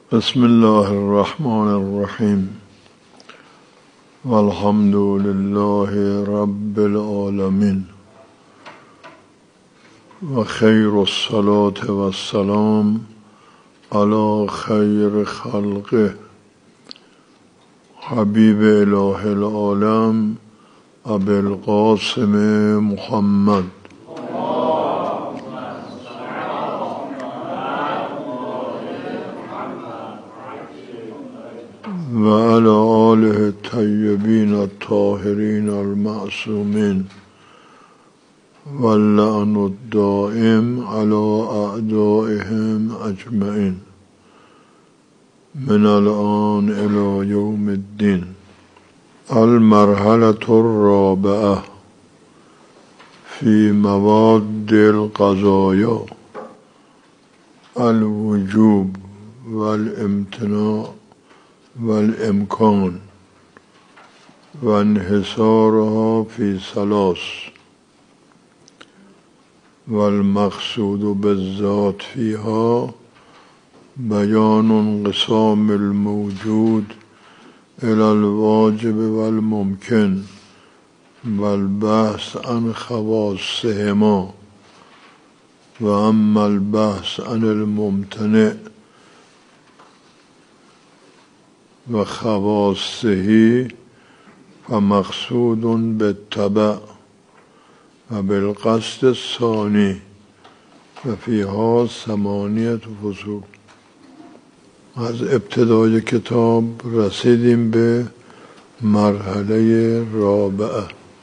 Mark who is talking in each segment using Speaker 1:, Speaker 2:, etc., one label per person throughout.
Speaker 1: بسم الله الرحمن الرحیم والحمد لله رب العالمین و خیر الصلاة و السلام علی خیر خلقه حبیب اله العالم ابی القاسم محمد و علی آله الطیبین الطاهرین المعصومین واللعن الدائم علی اعدائهم اجمعین من الآن الی یوم الدین. المرحلة الرابعة فی مواد القضایا الوجوب والامتناع والامکان و انحصارها فی ثلاث والمقصود بالذات فیها بیان انقسام الموجود الی الواجب والممکن والبحث عن خواصهما و اما البحث عن الممتنع و خواصه فمقصود بالتبع و بالقصد الثانی و فیها 8 فصول. از ابتدای کتاب رسیدیم به مرحله رابعه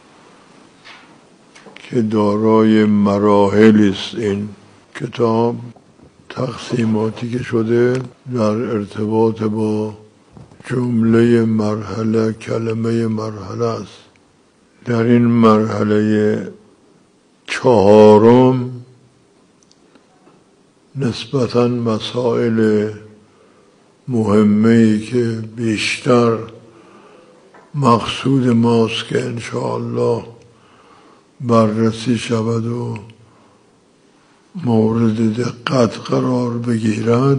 Speaker 1: که دارای مراحلی است. این کتاب تقسیماتی که شده در ارتباط با جمله مرحله کلمه مرحله است. در این مرحله 4 نسبتاً مسائل مهمه‌ای که بیشتر مقصود ماست که انشاءالله بررسی شود و مورد دقت قرار بگیرد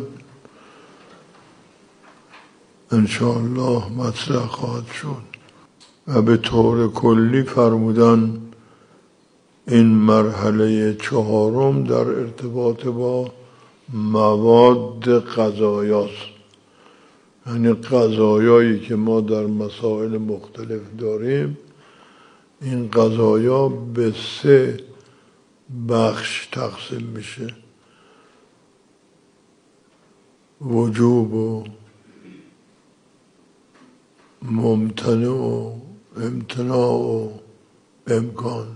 Speaker 1: انشاءالله مطرح خواهد شد. و به طور کلی فرمودن این مرحله 4 در ارتباط با مواد قضایاست، یعنی قضایایی که ما در مسائل مختلف داریم. این قضایا به 3 بخش تقسیم میشه: وجوب و ممتنع و امتناع و امکان،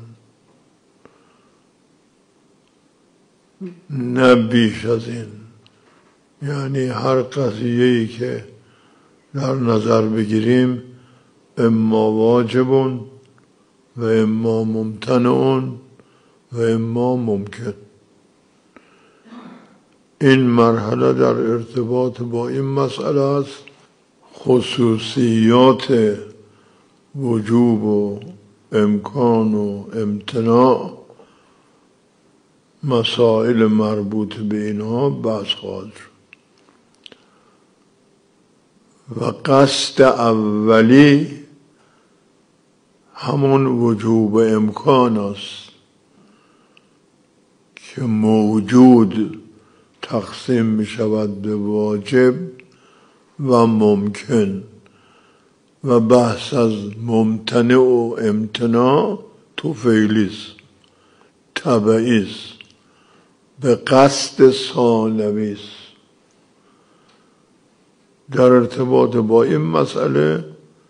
Speaker 1: نه بیش از این. یعنی هر قضیه‌ای که در نظر بگیریم اما واجب و اما ممتنع و اما ممکن. این مرحله در ارتباط با این مسئله است. خصوصیات وجوب و امکان و امتناع، مسائل مربوط به اینها بحث خواهد شد. و قصد اولی همون وجوب امکان است که موجود تقسیم می شود به واجب و ممکن و بحث از ممتنع و امتناع طفیلی است، طبعی است، به قصد ثانوی است. در ارتباط با این مسئله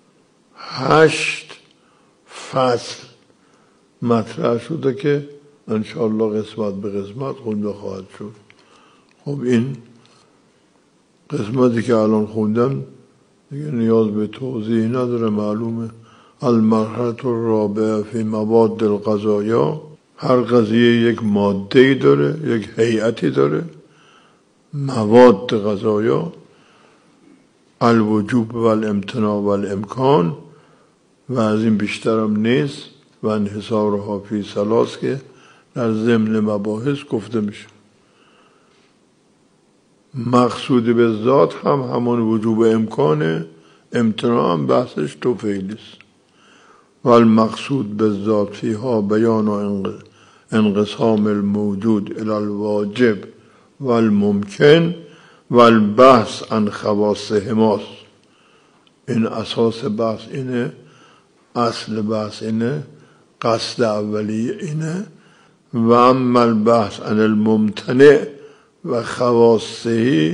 Speaker 1: 8 فصل مطرح شده که انشاءالله قسمت به قسمت خونده خواهد شد. خب این قسمتی که الان خوندم دیگه نیاز به توضیح نداره، معلومه. المرحله الرابعه فی مواد القضایا، هر قضیه یک ماده‌ای داره، یک هیئتی داره. مواد قضایا الوجوب و الامتناع و الامکان و از این بیشتر هم نیست. و انحصارها فی ثلاث که در ضمن مباحث گفته میشه. مقصود به ذات هم همون وجوب امکانه، امتناع هم بحثش طفیلی است. و المقصود به ذات فیها بیان و انقسام الموجود الى الواجب و الممکن و البحث عن خواصهماست. این اساس بحث اینه، اصل بحث اینه، قصد اولیه اینه. و اما البحث عن الممتنع و خواصه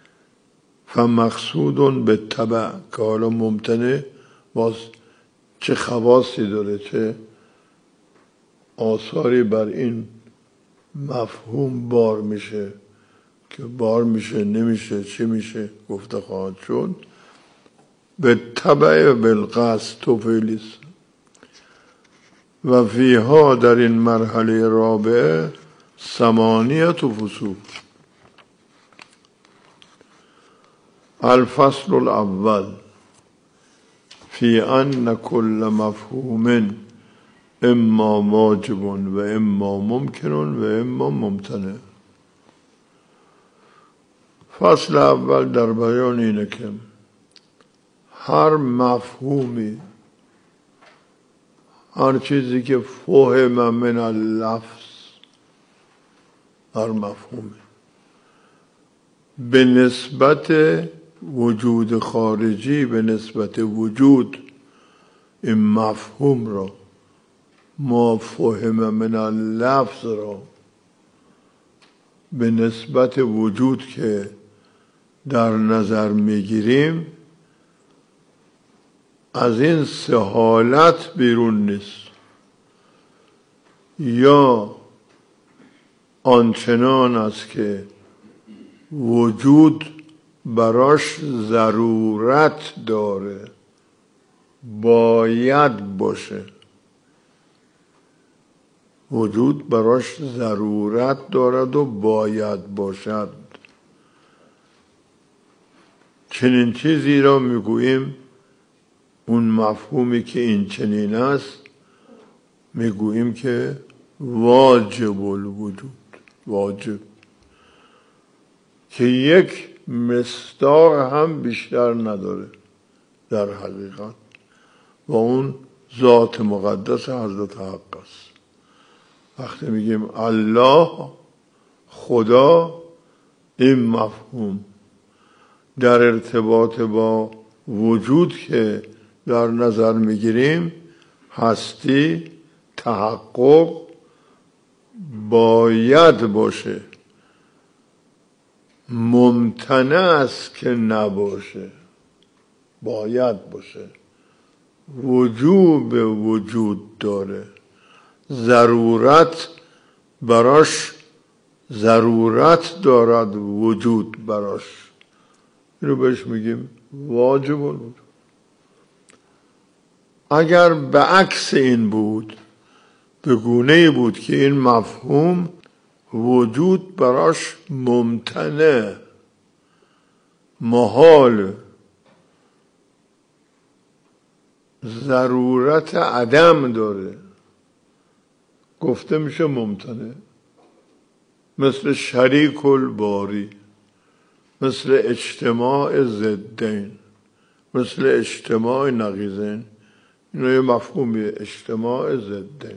Speaker 1: فمقصود به تبع، که حالا ممتنع باز چه خواصی داره، چه آثاری بر این مفهوم بار میشه که بار میشه نمیشه چی میشه گفته خواهد شد. به تبع بالقصد توفیلیس. و فیها در این مرحله رابعه 8 فصول. الفصل الاول فی ان کل مفهوم اما واجب و اما ممکن و اما ممتنع. فصل اول در بیان اینه که هر مفهومی، هر چیزی که فهم من اللفظ، هر مفهومی به نسبت وجود خارجی، به نسبت وجود این مفهوم را، ما فهم من اللفظ را به نسبت وجود که در نظر میگیریم، از این 3 حالت بیرون نیست. یا آنچنان است که وجود براش ضرورت داره، باید باشه، وجود براش ضرورت دارد و باید باشد. چنین چیزی را میگوییم، اون مفهومی که این چنین است میگوییم که واجب الوجود، واجب، که یک مصداق هم بیشتر نداره در حقیقت، و اون ذات مقدس حضرت حق است. وقتی میگیم الله، خدا، این مفهوم در ارتباط با وجود که در نظر میگیریم، هستی، تحقق، باید باشه، ممتنع است که نباشه، باید باشه، وجوب وجود داره، ضرورت براش، ضرورت دارد وجود براش. اینو بهش میگیم واجب الوجود. اگر به عکس این بود، به گونه بود که این مفهوم وجود براش ممتنع، محال، ضرورت عدم داره، گفته میشه ممتنع. مثل شریک الباری، مثل اجتماع ضدین، مثل اجتماع نقیضین. اینو یه مفهومی، اجتماع ضدین،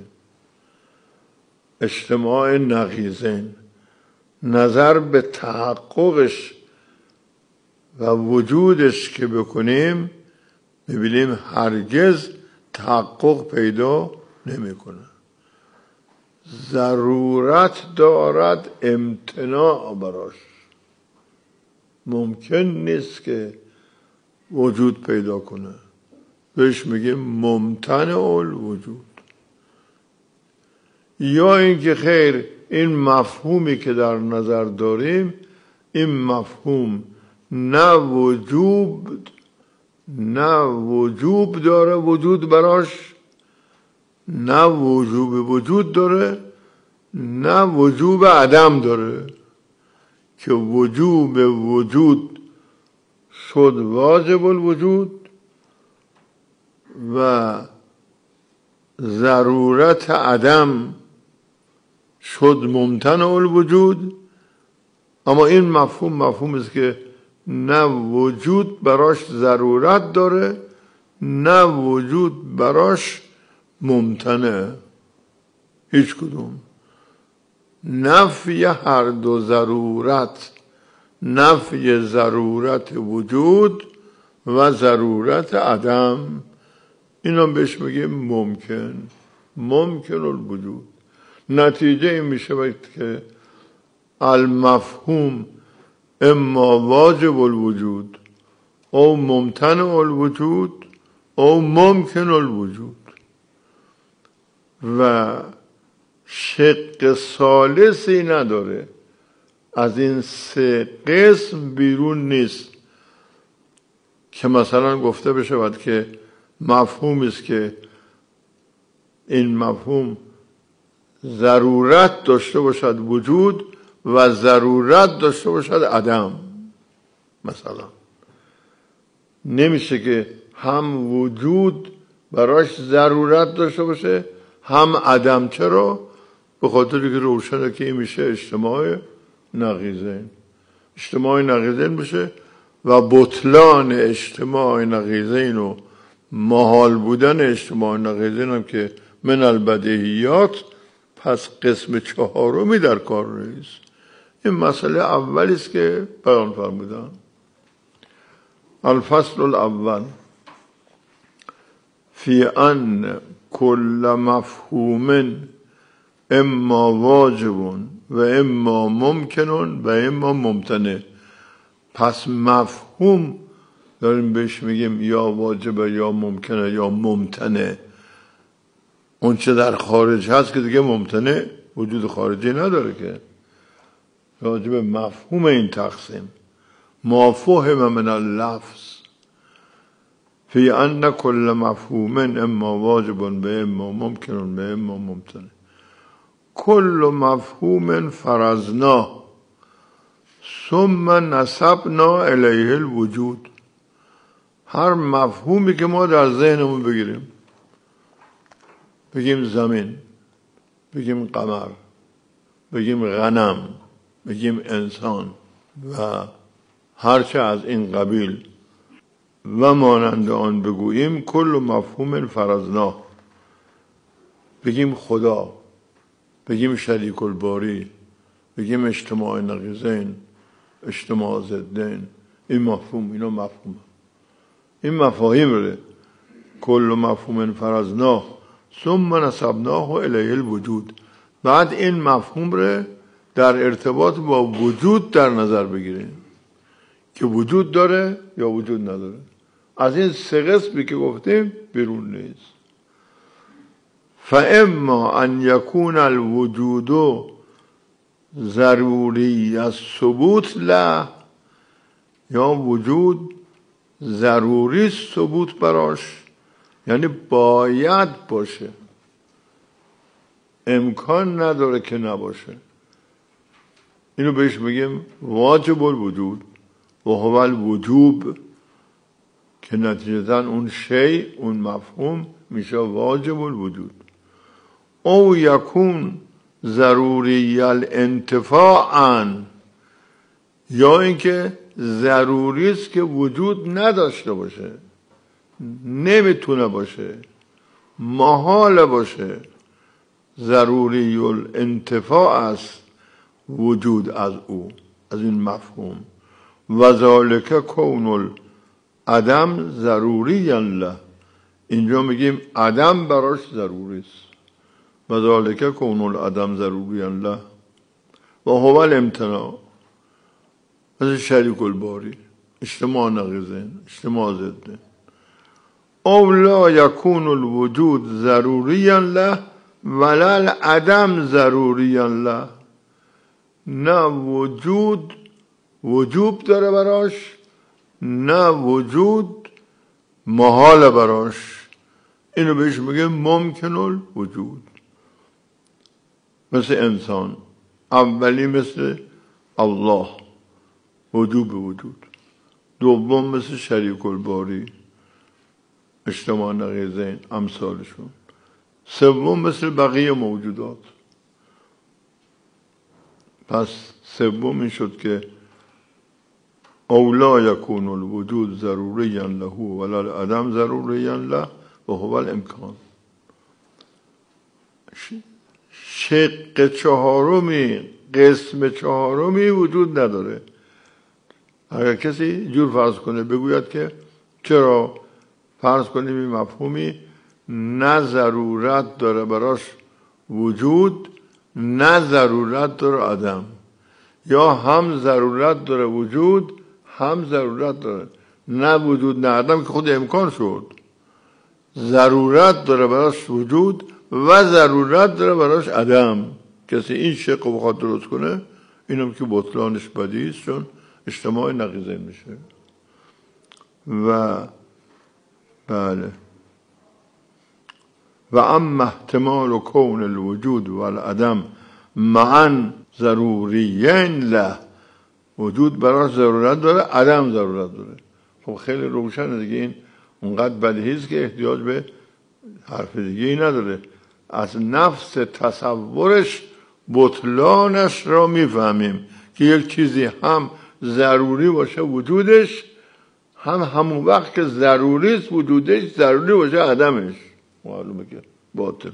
Speaker 1: اجتماع نقیضین. نظر به تحققش و وجودش که بکنیم، میبینیم هرگز تحقق پیدا نمیکنه. ضرورت دارد امتناع براش، ممکن نیست که وجود پیدا کنه. بهش میگیم ممتنع الوجود. یا اینکه خیر، این مفهومی که در نظر داریم، این مفهوم نه وجوب داره وجود براش، نه وجوب وجود داره، نه وجوب عدم داره، که وجوب وجود شد واجب الوجود و ضرورت عدم شد ممتنع الوجود اما این مفهوم است که نه وجود براش ضرورت داره نه وجود براش ممتنع، هیچ کدوم. نفی هر دو ضرورت، نفی ضرورت وجود و ضرورت عدم، اینا بهش میگه ممکن الوجود. نتیجه این میشه که المفهوم اما واجب الوجود او ممتنع الوجود او ممکن الوجود و شق ثالثی نداره، از این سه قسم بیرون نیست که مثلا گفته بشود که مفهومی است که این مفهوم ضرورت داشته باشد وجود و ضرورت داشته باشد عدم. مثلا نمیشه که هم وجود براش ضرورت داشته باشه هم عدم. چرا؟ به خاطر که روشنه که این میشه اجتماع نقیضین. اجتماع نقیضین بشه و بطلان اجتماع نقیضین و محال بودن اجتماع نقیضین هم که من البدیهیات، پس قسم چهارمی در کار نیست. این مسئله اولی است که بیان فرمودم. الفصل الاول فی ان کل مفهوم اما واجب و اما ممکن و اما ممتنع. پس مفهوم داریم بهش میگیم یا واجبه یا ممکنه یا ممتنع. اون چه در خارج هست که دیگه ممتنع وجود خارجی نداره، که راجب مفهوم این تقسیم ما فهم من اللفظ فی ان کل مفهوم اما واجب و اما ممکن و اما ممتنع. کل مفهوم فرضنا ثم نسبنا الیه الوجود. هر مفهومی که ما در ذهنمون بگیریم، بگیم زمین، بگیم قمر، بگیم غنم، بگیم انسان و هرچه از این قبیل و مانند آن بگوییم، کل مفهوم فرضنا، بگیم خدا، بگیم شریک الباری، بگیم اجتماع نقیضین، اجتماع ضدین، این مفهوم، اینا مفهوم، این مفاهیم رو کل مفهوم فرضنا ثم نسبناه الیه الوجود. بعد این مفهوم رو در ارتباط با وجود در نظر بگیریم که وجود داره یا وجود نداره. از این سه قسمی که گفتیم بیرون نیست. فاما ان یکون الوجود ضروری الثبوت له، یا وجود ضروری ثبوت براش، یعنی باید باشه، امکان نداره که نباشه. اینو بهش میگیم واجب الوجود و هو الوجوب، که نتیجتاً اون شی، اون مفهوم میشه واجب الوجود. او یکون ضروری الانتفاعاً، یا اینکه ضروری است که وجود نداشته باشه، نمیتونه باشه، محال باشه. ضروری الانتفاع است وجود از او، از این مفهوم. و ذالک کون العدم ضروری له، اینجا میگیم عدم براش ضروری است. و ذالک کون العدم ضروری له و هو الامتناع، مثل شریک الباری، اجتماع نقیضین، اجتماع ضدین. او لا یکون الوجود ضروری له ولا العدم ضروری له، نه وجود وجوب داره براش نه وجود محال براش. اینو بهش میگه ممکن الوجود. مثل انسان اولی، مثل الله وجوب وجود. دوم مثل شریک الباری، اجتماع نقیضین، امثالشون. سوم مثل بقیه موجودات پس سوم این شد که اولا یکون الوجود ضروریا له ولا العدم ضروریا له و هو الامکان. شق چهارمی، قسم چهارمی وجود نداره. اگر کسی جور فرض کنه بگوید که چرا فرض کنیم این مفهومی نه ضرورت داره براش وجود نه ضرورت داره عدم، یا هم ضرورت داره وجود هم ضرورت داره نه وجود نه عدم، که خود امکان شد. ضرورت داره براش وجود و ضرورت داره براش عدم. کسی این شق رو بخواد درست کنه، اینم که بطلانش بدی است، چون اجتماع نقیضین میشه. و بله و اما احتمال کون الوجود و العدم معا ضروریین له، وجود براش ضرورت داره عدم ضرورت داره. خب خیلی روشنه دیگه، این اونقدر بدیهی است که احتیاج به حرف دیگه ای نداره. از نفس تصورش بطلانش را میفهمیم که یک چیزی هم ضروری باشه وجودش، هم همون وقت که ضروری است وجودش ضروری باشه عدمش، معلومه که باطل.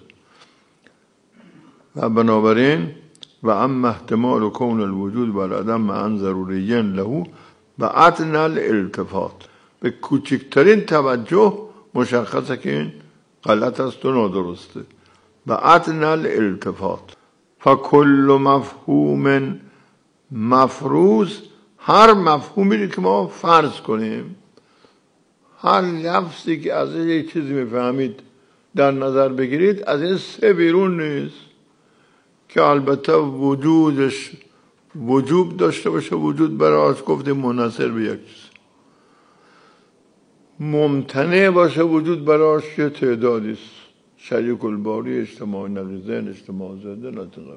Speaker 1: و بنابراین و اما احتمال کون الوجود و العدم معا ضروریین له و ادنی الالتفات، به کوچکترین توجه مشخصه که این غلط است و نادرسته. و ادنی الالتفات فکل مفهوم مفروض، هر مفهومی که ما فرض کنیم، هر لفظی که از یک چیزی میفهمید در نظر بگیرید، از این سه بیرون نیست که البته وجودش وجوب داشته باشه، وجود براش گفتیم منحصر به یک چیز، ممتنع باشه وجود براش یه تعدادی است، شریک الباری، اجتماع نقیضین، اجتماع زنده، نتقابل.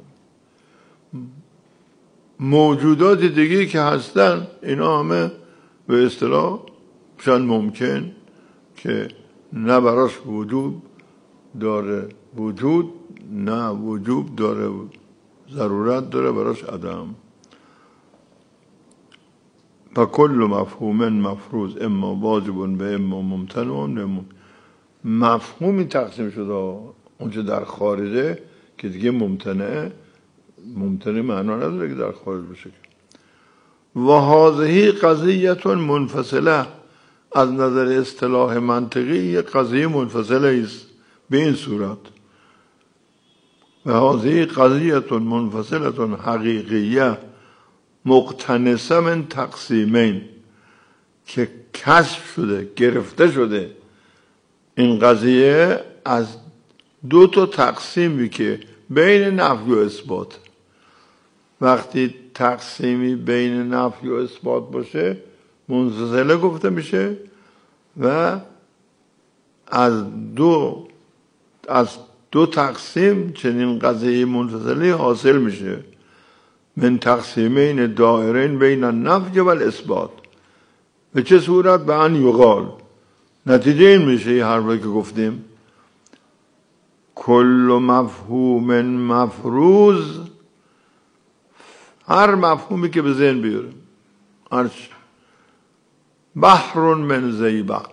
Speaker 1: موجودات دیگه که هستن اینا همه به اصطلاح شاید ممکن که نه براش وجود داره وجود، نه وجود داره ضرورت داره براش عدم. و کل مفهوم مفروض اما واجب و اما ممتنع. مفهومی تقسیم شده، اونچه در خارجه که دیگه ممتنع معنا نداره که در خارج بشه. و هذه قضیه منفصله، از نظر اصطلاح منطقی یک قضیه منفصله است به این صورت. و هذه قضیه منفصله حقیقیه مقتنصه من تقسیمین، که کشف شده، گرفته شده این قضیه از دو تا تقسیمی که بین نفی و اثبات. وقتی تقسیمی بین نفی و اثبات باشه منفصله گفته میشه و از دو تقسیم چنین قضیه منفصله حاصل میشه. من تقسیمین دائرین بین النفی و الاثبات. به چه صورت؟ به ان یقال، نتیجه این میشه یه حرفی که گفتیم کل مفهوم مفروض، هر مفهومی که به ذهن بیاره، هرچی، بحر من زیبق،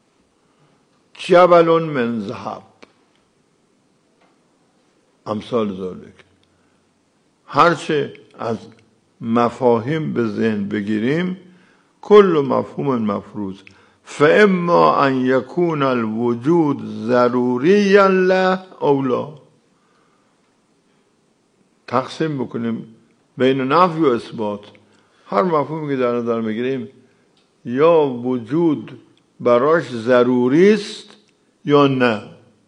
Speaker 1: جبل من ذهب، امثال ذالک، هرچه از مفاهیم به ذهن بگیریم کل مفهوم مفروض فاما ان یکون الوجود ضروریا له او لا. تقسیم بکنیم بین نفی و اثبات، هر مفهومی که در نظر میگیریم یا وجود براش ضروری است یا نه.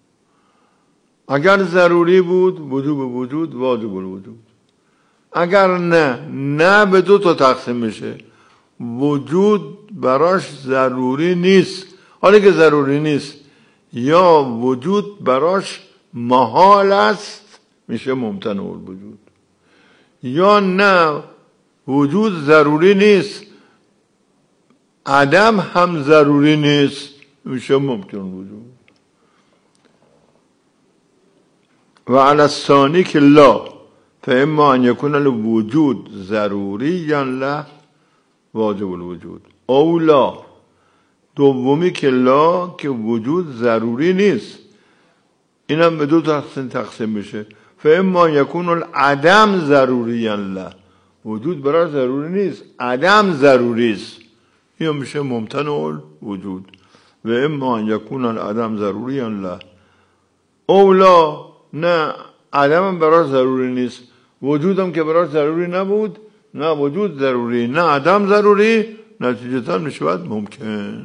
Speaker 1: اگر ضروری بود وجوب وجود واجب الوجود، اگر نه به دو تا تقسیم میشه. وجود براش ضروری نیست، حالا که ضروری نیست، یا وجود براش محال است میشه ممتنع الوجود، یا نه وجود ضروری نیست عدم هم ضروری نیست میشه ممکن الوجود. و علی الثانی که لا، فاما ان یکون الوجود ضروریا له واجب الوجود، اولا دومی که لا که وجود ضروری نیست، اینم به دو تقسیم میشه. فاما یکون العدم ضروریا له، وجود برای ضروری نیست، عدم ضروری است، این میشه ممتنع الوجود. و اما یکون العدم ضروریا له، اولا نه عدم برای ضروری نیست، وجودم که برای ضروری نبود، نه وجود ضروری نه عدم ضروری، نتیجتا میشود ممکن.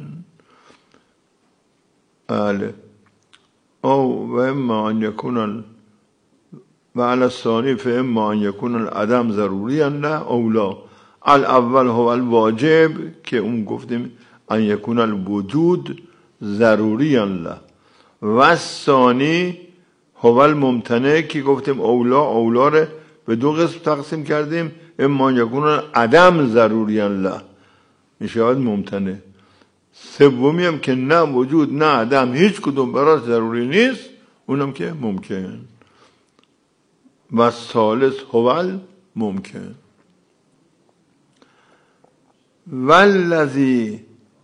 Speaker 1: بله. او و اما ان یکون و علی الثانی فاما ان یکون العدم ضروریا له اولا، الاول هو الواجب که اون گفتیم ان یکون الوجود ضروریا له، و الثانی هو الممتنع که گفتیم اولا رو به دو قسم تقسیم کردیم، اما یکون العدم ضروریا له میشود ممتنع. سومی هم که نه وجود نه عدم هیچ کدوم برای ضروری نیست، اونم که ممکن. و ثالث هو ممکن. والذی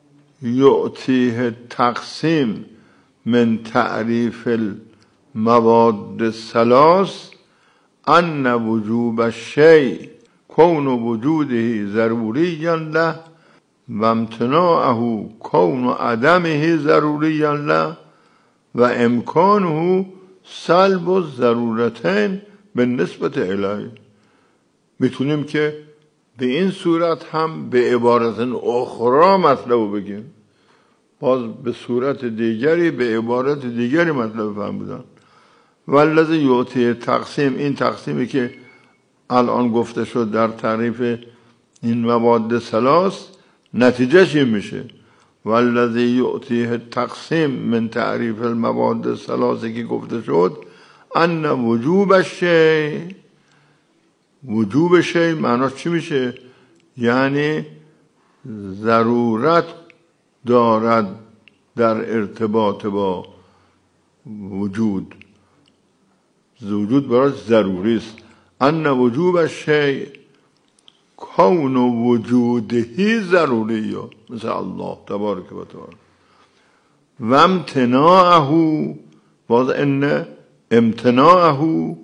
Speaker 1: یعطیه تقسیم من تعریف المواد الثلاث ان وجوب الشیء کون وجوده ضروریا له و امتناعه کون عدمه ضروریا له و امکانه سلب الضرورتین بالنسبت الیه. میتونیم که به این صورت هم به عبارت اخرى مطلب بگیم، باز به صورت دیگری به عبارت دیگری مطلب فهم بودن. والذی یعطی تقسیم، این تقسیمی که الان گفته شد در تعریف این مواد ثلاث نتیجهش این میشه. والذی یعطی تقسیم من تعریف المواد ثلاثی که گفته شد ان وجوب الشیء، وجوب شیء معناش چی میشه؟ یعنی ضرورت دارد در ارتباط با وجود، وجود برای ضروری است. ان وجوب الشیء کون وجوده ضروری، مثل الله تبارک و تعالی. و امتناعه، باز ان امتناعه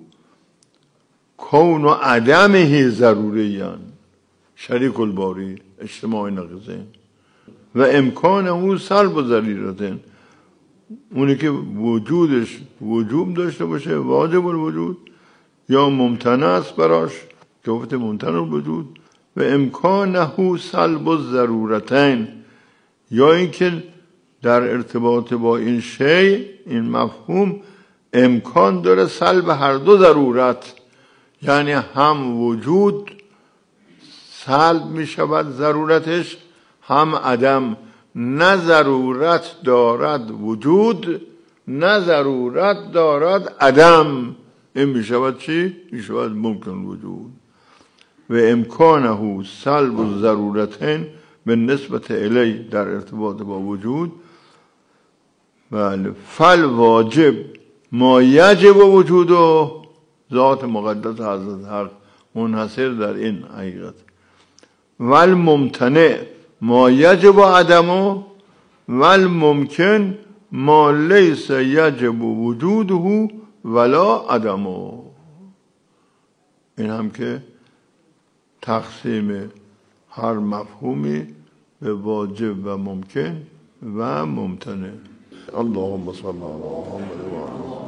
Speaker 1: کون عدمه ضروریان، شریک الباری اجتماع نقیضین. و امکانه سلب و ضرورتین، اونی که وجودش وجوب داشته باشه واجب الوجود یا ممتنع است براش که گفته ممتنع الوجود، و امکانه سلب الضرورتین، یا اینکه در ارتباط با این شیء این مفهوم امکان داره سلب هر دو ضرورت، یعنی هم وجود سلب می شود ضرورتش، هم عدم، نه ضرورت دارد وجود نه ضرورت دارد عدم، این می شود چی؟ می شود ممکن وجود. و امکانه سلب الضرورتین به نسبت الی، در ارتباط با وجود. بله. فل واجب ما یجب وجوده، ذات مقدس حضرت حق منحصر در این حقیقت. والممتنع ما یجب عدمه، والممکن ما لیس یجب وجوده ولا عدمه. این هم که تقسیم هر مفهومی به واجب و ممکن و ممتنع. اللهم صل علی محمد و آله